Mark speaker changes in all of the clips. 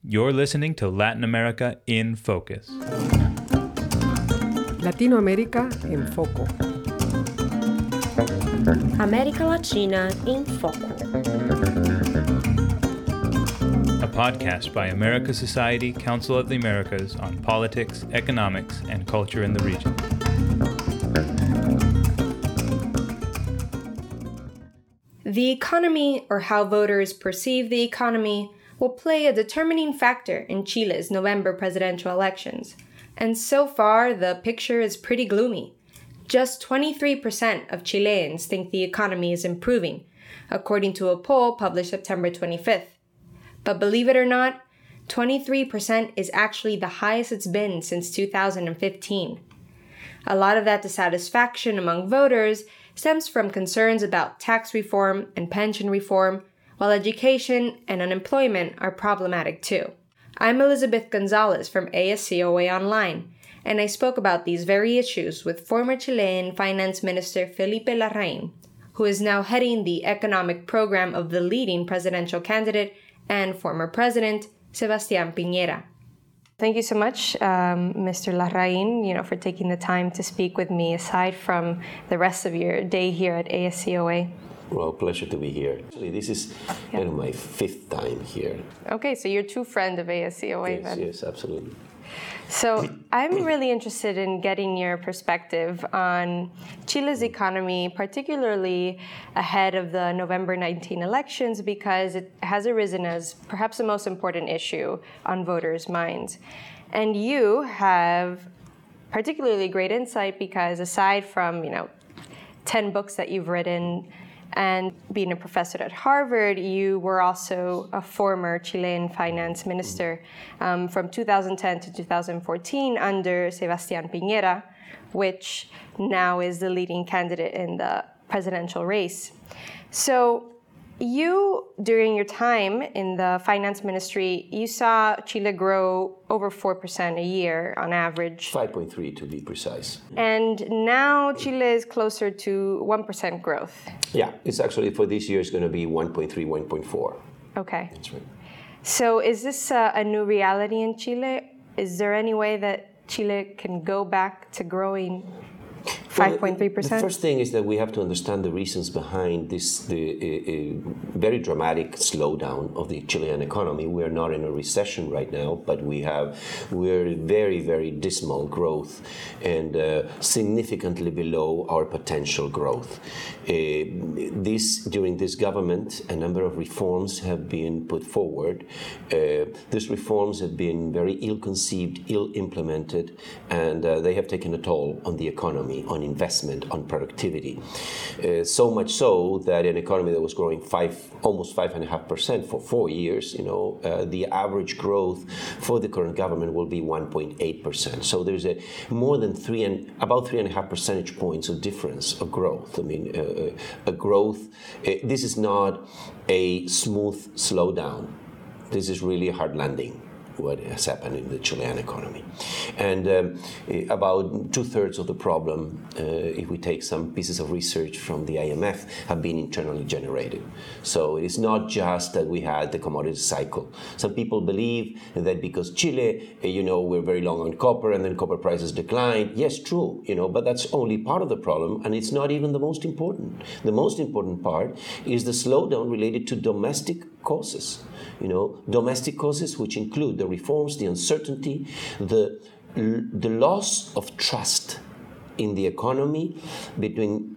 Speaker 1: You're listening to Latin America in Focus.
Speaker 2: Latinoamérica en Foco.
Speaker 3: América Latina em Foco.
Speaker 1: A podcast by America Society, Council of the Americas on politics, economics, and culture in the region.
Speaker 3: The economy, or how voters perceive the economy, will play a determining factor in Chile's November presidential elections. And so far, the picture is pretty gloomy. Just 23% of Chileans think the economy is improving, according to a poll published September 25th. But believe it or not, 23% is actually the highest it's been since 2015. A lot of that dissatisfaction among voters stems from concerns about tax reform and pension reform, while education and unemployment are problematic too. I'm Elizabeth Gonzalez from ASCOA Online, and I spoke about these very issues with former Chilean Finance Minister Felipe Larraín, who is now heading the economic program of the leading presidential candidate and former president, Sebastián Piñera. Thank you so much, Mr. Larraín, for taking the time to speak with me aside from the rest of your day here at ASCOA.
Speaker 4: Well, pleasure to be here. Actually, this is my fifth time here.
Speaker 3: Okay, so you're a true friend of ASCOA then.
Speaker 4: Yes, absolutely.
Speaker 3: So I'm really interested in getting your perspective on Chile's economy, particularly ahead of the November 19 elections, because it has arisen as perhaps the most important issue on voters' minds. And you have particularly great insight because aside from, 10 books that you've written, and being a professor at Harvard, you were also a former Chilean finance minister from 2010 to 2014 under Sebastián Piñera, which now is the leading candidate in the presidential race. So you, during your time in the finance ministry, you saw Chile grow over 4% a year on average.
Speaker 4: 5.3 to be precise.
Speaker 3: And now Chile is closer to 1% growth.
Speaker 4: Yeah, it's actually for this year it's going to be 1.3, 1.4.
Speaker 3: Okay.
Speaker 4: That's right.
Speaker 3: So is this a new reality in Chile? Is there any way that Chile can go back to growing 5.3%?
Speaker 4: The first thing is that we have to understand the reasons behind this very dramatic slowdown of the Chilean economy. We are not in a recession right now, but we're very, very dismal growth and significantly below our potential growth. During this government, a number of reforms have been put forward. These reforms have been very ill-conceived, ill-implemented, and they have taken a toll on the economy, on investment, on productivity. So much so that an economy that was growing almost 5.5% for 4 years, the average growth for the current government will be 1.8%. So there's about 3.5 percentage points of difference of growth. I mean, a growth. This is not a smooth slowdown. This is really a hard landing, what has happened in the Chilean economy. And about 2/3 of the problem, if we take some pieces of research from the IMF, have been internally generated. So it is not just that we had the commodity cycle. Some people believe that because Chile, we're very long on copper and then copper prices declined. Yes, true, but that's only part of the problem, and it's not even the most important. The most important part is the slowdown related to domestic causes. Domestic causes which include the reforms, the uncertainty, the loss of trust in the economy between,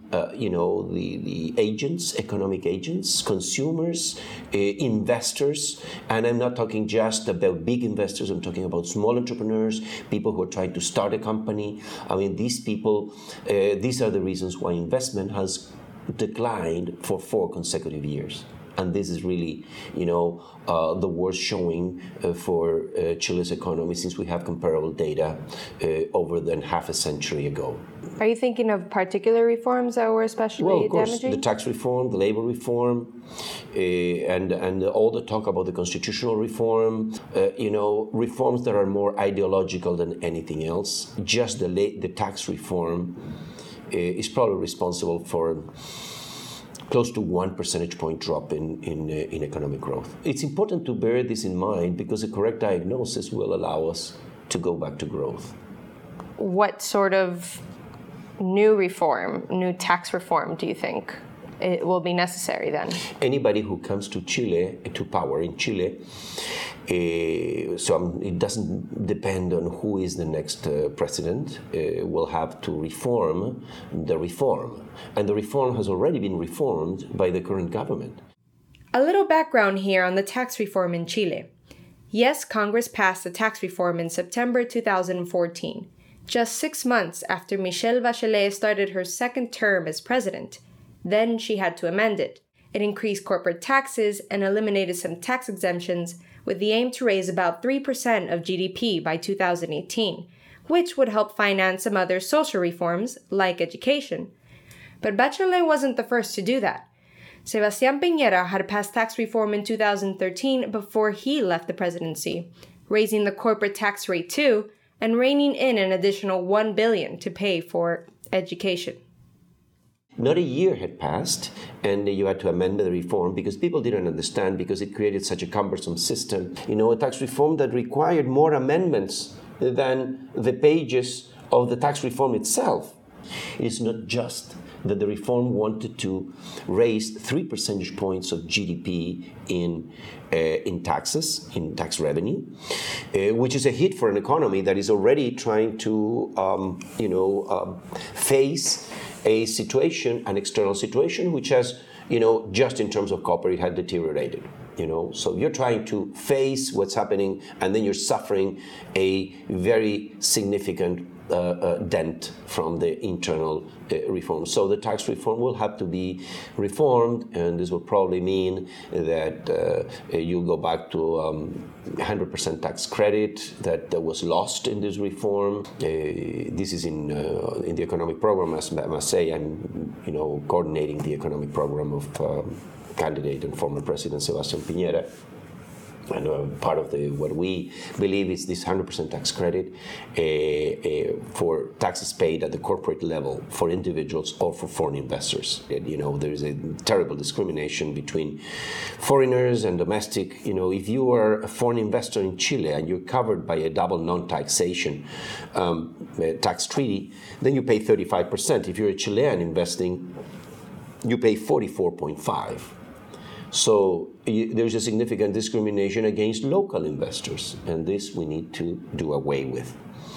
Speaker 4: the agents, economic agents, consumers, investors, and I'm not talking just about big investors, I'm talking about small entrepreneurs, people who are trying to start a company. I mean, these people, these are the reasons why investment has declined for 4 consecutive years. And this is really, the worst showing for Chile's economy since we have comparable data over than half a century ago.
Speaker 3: Are you thinking of particular reforms that were especially
Speaker 4: damaging? Well, of course,
Speaker 3: damaging?
Speaker 4: the tax reform, the labor reform, and all the talk about the constitutional reform, reforms that are more ideological than anything else. Just the tax reform is probably responsible for close to 1 percentage point drop in economic growth. It's important to bear this in mind because a correct diagnosis will allow us to go back to growth.
Speaker 3: What sort of new tax reform do you think it will be necessary then?
Speaker 4: Anybody who comes to power in Chile, it doesn't depend on who is the next president, will have to reform the reform. And the reform has already been reformed by the current government.
Speaker 3: A little background here on the tax reform in Chile. Yes, Congress passed the tax reform in September 2014, just 6 months after Michelle Bachelet started her second term as president. Then she had to amend it. It increased corporate taxes and eliminated some tax exemptions with the aim to raise about 3% of GDP by 2018, which would help finance some other social reforms like education. But Bachelet wasn't the first to do that. Sebastián Piñera had passed tax reform in 2013 before he left the presidency, raising the corporate tax rate too, and reining in an additional $1 billion to pay for education.
Speaker 4: Not a year had passed, and you had to amend the reform because people didn't understand because it created such a cumbersome system. A tax reform that required more amendments than the pages of the tax reform itself. It's not just that the reform wanted to raise 3 percentage points of GDP in taxes, in tax revenue, which is a hit for an economy that is already trying to, face an external situation, which has, just in terms of copper, it had deteriorated. So you're trying to face what's happening, and then you're suffering a very significant dent from the internal reform. So the tax reform will have to be reformed, and this will probably mean that you'll go back to 100% tax credit that was lost in this reform. This is in the economic program. I must say, I'm coordinating the economic program of candidate and former President Sebastián Piñera. And part of what we believe is this 100% tax credit for taxes paid at the corporate level for individuals or for foreign investors. There is a terrible discrimination between foreigners and domestic. If you are a foreign investor in Chile and you're covered by a double non-taxation tax treaty, then you pay 35%. If you're a Chilean investing, you pay 44.5%. So there's a significant discrimination against local investors, and this we need to do away with.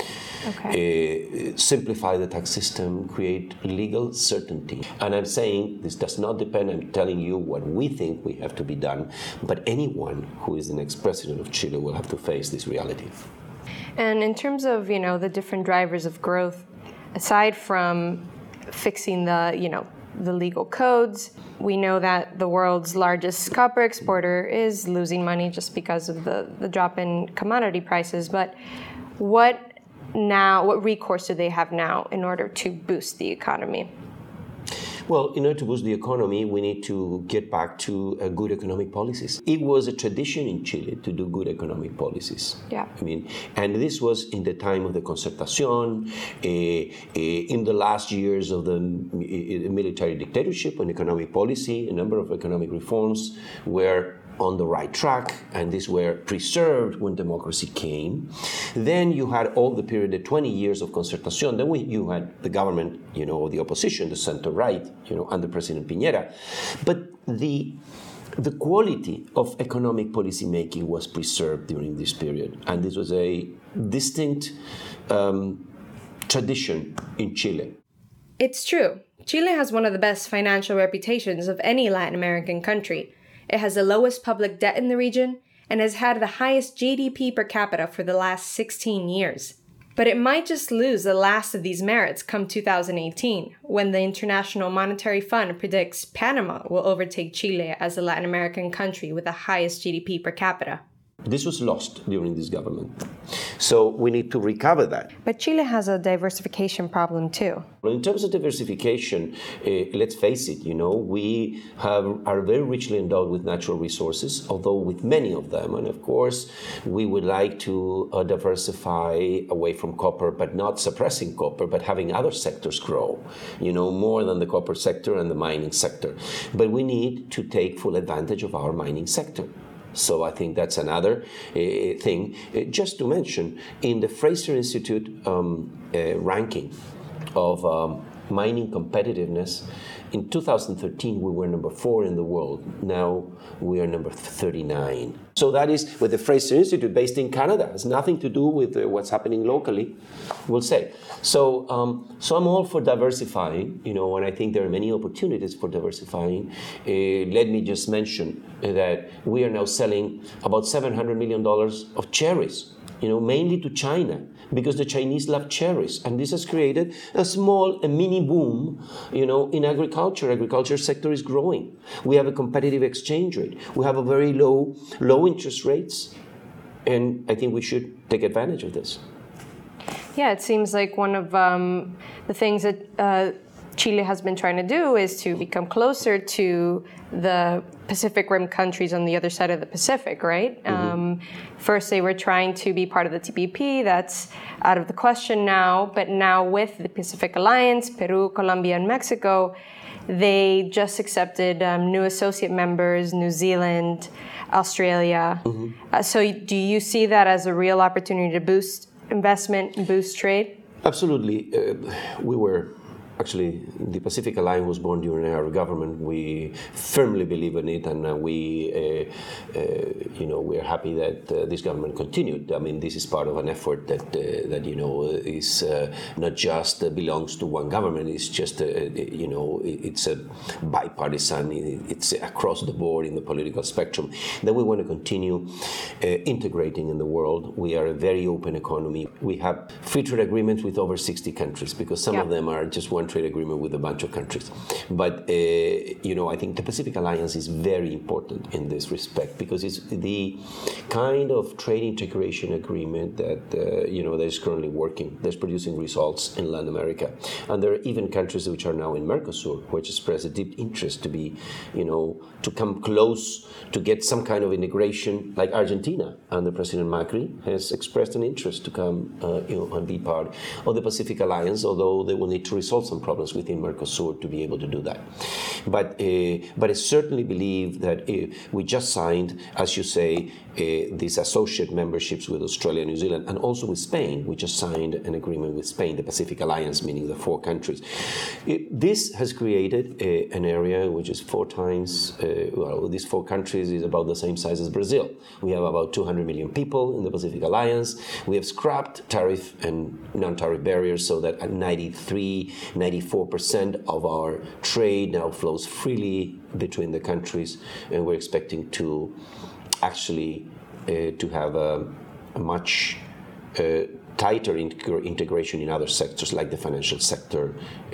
Speaker 3: Okay.
Speaker 4: Simplify the tax system, create legal certainty. And I'm saying this does not depend, I'm telling you what we think we have to be done, but anyone who is the next president of Chile will have to face this reality.
Speaker 3: And in terms of, the different drivers of growth, aside from fixing the legal codes, we know that the world's largest copper exporter is losing money just because of the drop in commodity prices. But what recourse do they have now in order to boost the economy?
Speaker 4: Well, in order to boost the economy, we need to get back to good economic policies. It was a tradition in Chile to do good economic policies.
Speaker 3: Yeah.
Speaker 4: And this was in the time of the Concertación, in the last years of the military dictatorship and economic policy. A number of economic reforms were on the right track, and these were preserved when democracy came. Then you had all the period, the 20 years of Concertación. Then you had the government, the opposition, the center-right, under President Piñera. But the quality of economic policy making was preserved during this period, and this was a distinct tradition in Chile.
Speaker 3: It's true. Chile has one of the best financial reputations of any Latin American country. It has the lowest public debt in the region and has had the highest GDP per capita for the last 16 years. But it might just lose the last of these merits come 2018, when the International Monetary Fund predicts Panama will overtake Chile as the Latin American country with the highest GDP per capita.
Speaker 4: This was lost during this government. So we need to recover that.
Speaker 3: But Chile has a diversification problem too.
Speaker 4: In terms of diversification, let's face it, we are very richly endowed with natural resources, although with many of them. And of course, we would like to diversify away from copper, but not suppressing copper, but having other sectors grow, more than the copper sector and the mining sector. But we need to take full advantage of our mining sector. So I think that's another thing. Just to mention, in the Fraser Institute ranking of mining competitiveness, in 2013 we were number 4 in the world. Now we are number 39. So that is with the Fraser Institute based in Canada. It has nothing to do with what's happening locally, we'll say. So I'm all for diversifying, and I think there are many opportunities for diversifying. Let me just mention that we are now selling about $700 million of cherries, mainly to China, because the Chinese love cherries. And this has created a mini boom, in agriculture. Agriculture sector is growing. We have a competitive exchange rate. We have a very low interest rates. And I think we should take advantage of this.
Speaker 3: Yeah, it seems like one of the things that Chile has been trying to do is to become closer to the Pacific Rim countries on the other side of the Pacific, right? Mm-hmm. First, they were trying to be part of the TPP. That's out of the question now. But now with the Pacific Alliance, Peru, Colombia, and Mexico, they just accepted new associate members, New Zealand, Australia. Mm-hmm. So do you see that as a real opportunity to boost investment and boost trade?
Speaker 4: Absolutely. Actually, the Pacific Alliance was born during our government. We firmly believe in it, and we are happy that this government continued. I mean, this is part of an effort that is not just belongs to one government. It's just it's a bipartisan. It's across the board in the political spectrum. That we want to continue integrating in the world. We are a very open economy. We have free trade agreements with over 60 countries, because some of them are just one trade agreement with a bunch of countries. But, I think the Pacific Alliance is very important in this respect, because it's the kind of trade integration agreement that, that is currently working, that's producing results in Latin America. And there are even countries which are now in Mercosur, which express a deep interest to be, to come close, to get some kind of integration, like Argentina. And the President Macri has expressed an interest to come, and be part of the Pacific Alliance, although they will need to resolve some problems within Mercosur to be able to do that. But I certainly believe that we just signed, as you say, these associate memberships with Australia and New Zealand, and also with Spain. We just signed an agreement with Spain, the Pacific Alliance, meaning the 4 countries. This has created an area which is 4 times, these 4 countries is about the same size as Brazil. We have about 200 million people in the Pacific Alliance. We have scrapped tariff and non-tariff barriers so that 94% of our trade now flows freely between the countries, and we're expecting to actually to have a much tighter integration in other sectors, like the financial sector,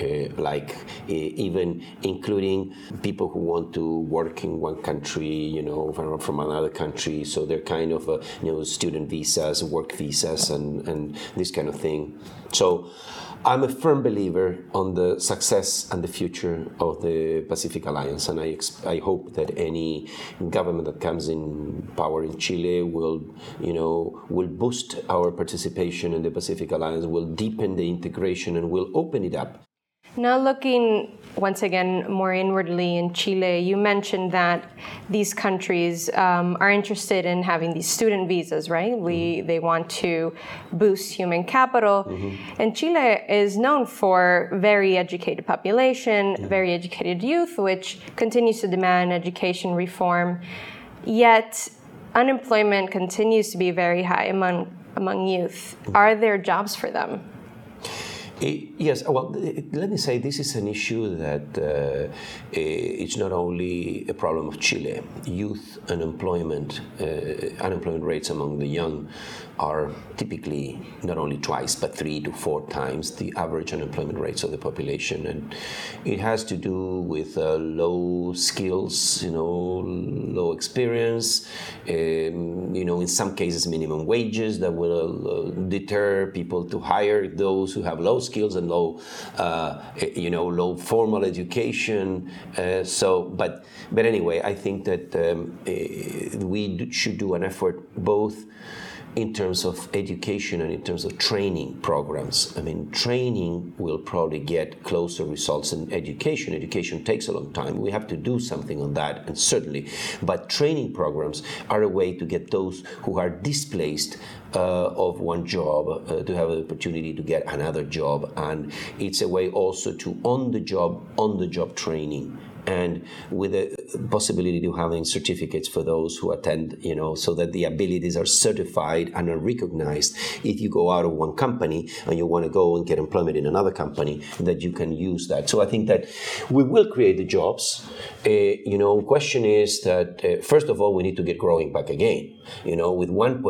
Speaker 4: even including people who want to work in one country, from another country. So they're kind of, student visas, work visas, and this kind of thing. So I'm a firm believer on the success and the future of the Pacific Alliance, and I hope that any government that comes in power in Chile will boost our participation in the Pacific Alliance, will deepen the integration, and will open it up.
Speaker 3: Now looking once again more inwardly in Chile, you mentioned that these countries are interested in having these student visas, right? They want to boost human capital. Mm-hmm. And Chile is known for very educated population, very educated youth, which continues to demand education reform. Yet unemployment continues to be very high among youth. Are there jobs for them?
Speaker 4: Yes, well, let me say this is an issue that it's not only a problem of Chile. Youth unemployment rates among the young are typically not only twice, but 3 to 4 times the average unemployment rates of the population. And it has to do with low skills, low experience, in some cases minimum wages that will deter people to hire those who have low skills and low formal education. But anyway, I think that we should do an effort both in terms of education and in terms of training programs. I mean, training will probably get closer results than education. Education takes a long time. We have to do something on that, and certainly. But training programs are a way to get those who are displaced of one job to have the opportunity to get another job. And it's a way also to on-the-job training, and with the possibility of having certificates for those who attend, so that the abilities are certified and are recognized. If you go out of one company and you want to go and get employment in another company, that you can use that. So I think that we will create the jobs. Question is that, first of all, we need to get growing back again, with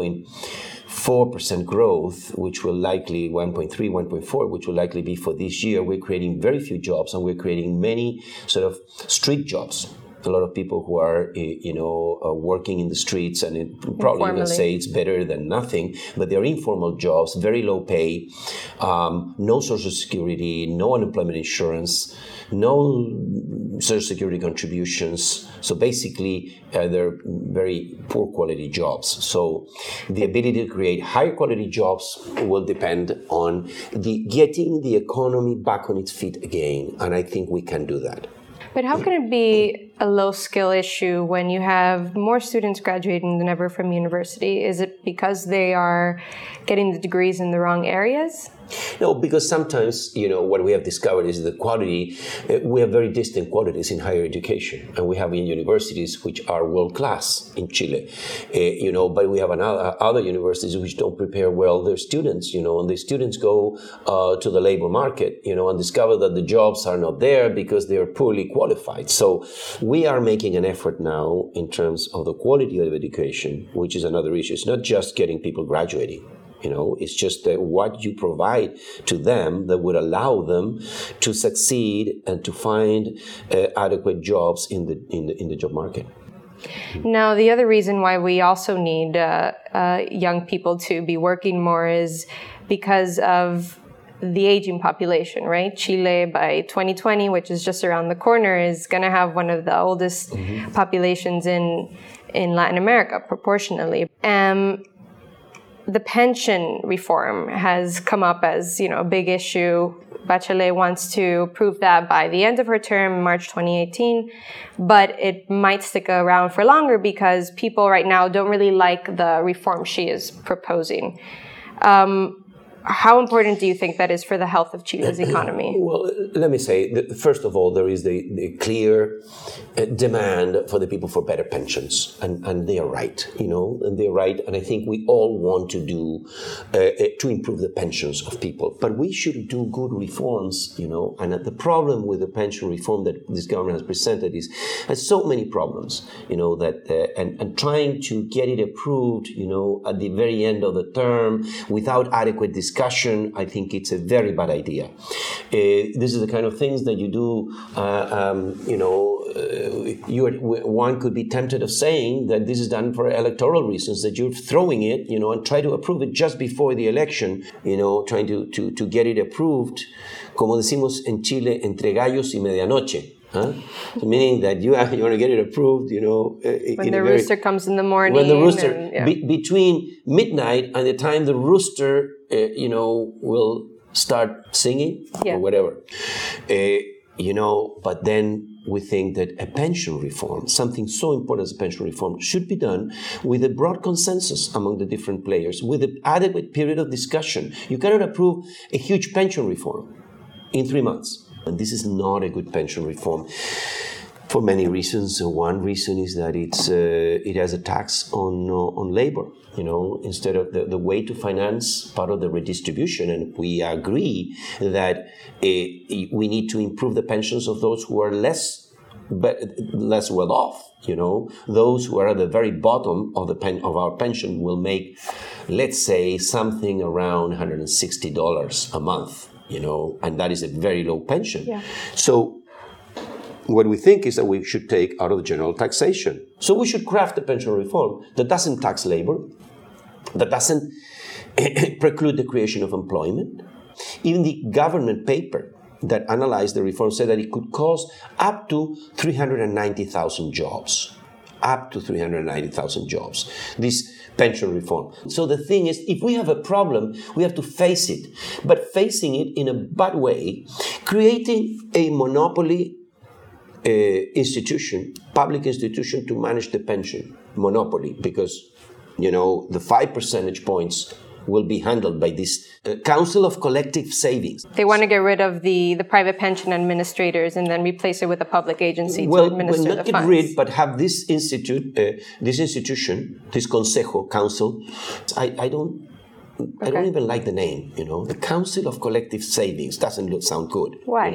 Speaker 4: 1.4% growth, which will likely 1.3, 1.4, which will likely be for this year. We're creating very few jobs, and we're creating many sort of street jobs. A lot of people who are, working in the streets, and probably you can say it's better than nothing, but they're informal jobs, very low pay, no social security, no unemployment insurance, no social security contributions. So basically, they're very poor quality jobs. So the ability to create higher quality jobs will depend on getting the economy back on its feet again, and I think we can do that.
Speaker 3: But how can it be a low-skill issue when you have more students graduating than ever from university? Is it because they are getting the degrees in the wrong areas?
Speaker 4: No, because sometimes, what we have discovered is the quality, we have very distinct qualities in higher education. And we have in universities which are world-class in Chile, but we have other universities which don't prepare well their students, and the students go to the labor market, and discover that the jobs are not there because they are poorly qualified. So we are making an effort now in terms of the quality of education, which is another issue. It's not just getting people graduating. It's just what you provide to them that would allow them to succeed and to find adequate jobs in the job market.
Speaker 3: Now, the other reason why we also need young people to be working more is because of the aging population, right? Chile by 2020, which is just around the corner, is going to have one of the oldest populations in Latin America, proportionally. The pension reform has come up as, a big issue. Bachelet wants to prove that by the end of her term, March 2018, but it might stick around for longer because people right now don't really like the reform she is proposing. How important do you think that is for the health of Chile's economy?
Speaker 4: Well, let me say, first of all, there is the clear demand for the people for better pensions, and they are right, and they're right, and I think we all want to do to improve the pensions of people, but we should do good reforms, and the problem with the pension reform that this government has presented has so many problems, that and trying to get it approved, at the very end of the term without adequate discussion, I think it's a very bad idea. This is the kind of things that you do, one could be tempted of saying that this is done for electoral reasons, that you're throwing it, and try to approve it just before the election, trying to get it approved, como decimos en Chile, entre gallos y medianoche. So meaning that you want to get it approved,
Speaker 3: when the rooster comes in the morning.
Speaker 4: When the rooster, between midnight and the time the rooster, will start singing or whatever. But then we think that a pension reform, something so important as a pension reform, should be done with a broad consensus among the different players, with an adequate period of discussion. You cannot approve a huge pension reform in 3 months. And this is not a good pension reform. For many reasons. One reason is that it has a tax on labor. Instead of the way to finance part of the redistribution, and we agree that we need to improve the pensions of those who are less well off. Those who are at the very bottom of our pension will make, let's say, something around $160 a month. And that is a very low pension.
Speaker 3: Yeah.
Speaker 4: So what we think is that we should take out of the general taxation. So we should craft a pension reform that doesn't tax labor, that doesn't preclude the creation of employment. Even the government paper that analyzed the reform said that it could cost up to 390,000 jobs. Up to 390,000 jobs, this pension reform. So the thing is, if we have a problem, we have to face it. But facing it in a bad way, creating a monopoly institution, public institution to manage the pension monopoly, because, the 5 percentage points will be handled by this Council of Collective Savings.
Speaker 3: They want to get rid of the private pension administrators and then replace it with a public agency to administer the funds. Well, not get rid,
Speaker 4: but have this institution, this Council. I don't even like the name, the Council of Collective Savings doesn't sound good.
Speaker 3: Why?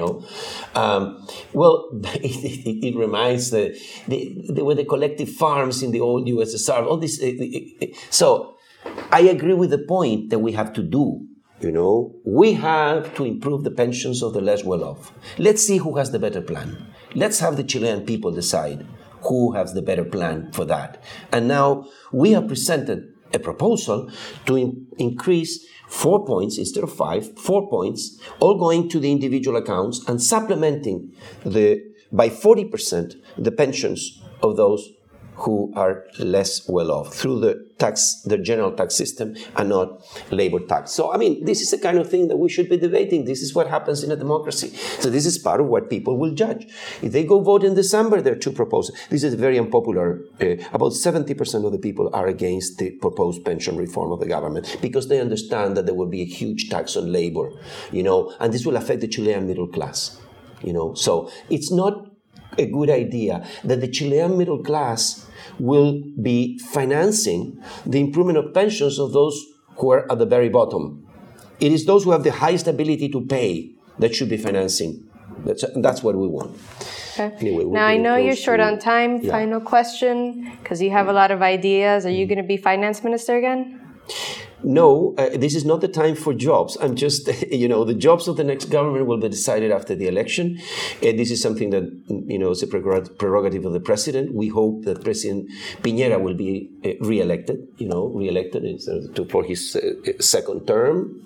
Speaker 4: Well, it reminds there were the collective farms in the old USSR, all this. So I agree with the point that we have to do. We have to improve the pensions of the less well-off. Let's see who has the better plan. Let's have the Chilean people decide who has the better plan for that. And now we have presented a proposal to increase 4 points instead of 5, 4 points, all going to the individual accounts and supplementing by 40% the pensions of those who are less well off through the general tax system and not labor tax. So, this is the kind of thing that we should be debating. This is what happens in a democracy. So this is part of what people will judge. If they go vote in December, there are two proposals. This is very unpopular. About 70% of the people are against the proposed pension reform of the government because they understand that there will be a huge tax on labor, and this will affect the Chilean middle class, So it's not a good idea that the Chilean middle class will be financing the improvement of pensions of those who are at the very bottom. It is those who have the highest ability to pay that should be financing. That's what we want.
Speaker 3: Okay.
Speaker 4: Anyway,
Speaker 3: now, I know you're short on time.
Speaker 4: Yeah.
Speaker 3: Final question, because you have a lot of ideas. Are you going to be finance minister again?
Speaker 4: No, this is not the time for jobs. I'm just, the jobs of the next government will be decided after the election. This is something that, is a prerogative of the president. We hope that President Piñera will be re-elected for his second term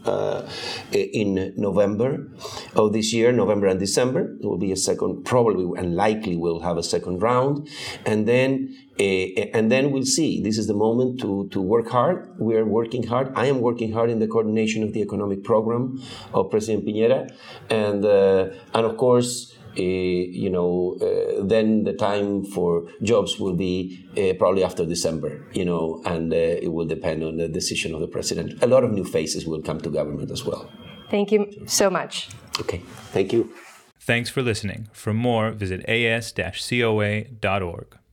Speaker 4: in November of this year, November and December. There will be a second, probably and likely we'll have a second round. And then we'll see. This is the moment to work hard. We are working hard. I am working hard in the coordination of the economic program of President Piñera. And of course, then the time for jobs will be probably after December, and it will depend on the decision of the president. A lot of new faces will come to government as well.
Speaker 3: Thank you so much.
Speaker 4: Okay. Thank you.
Speaker 1: Thanks for listening. For more, visit as-coa.org.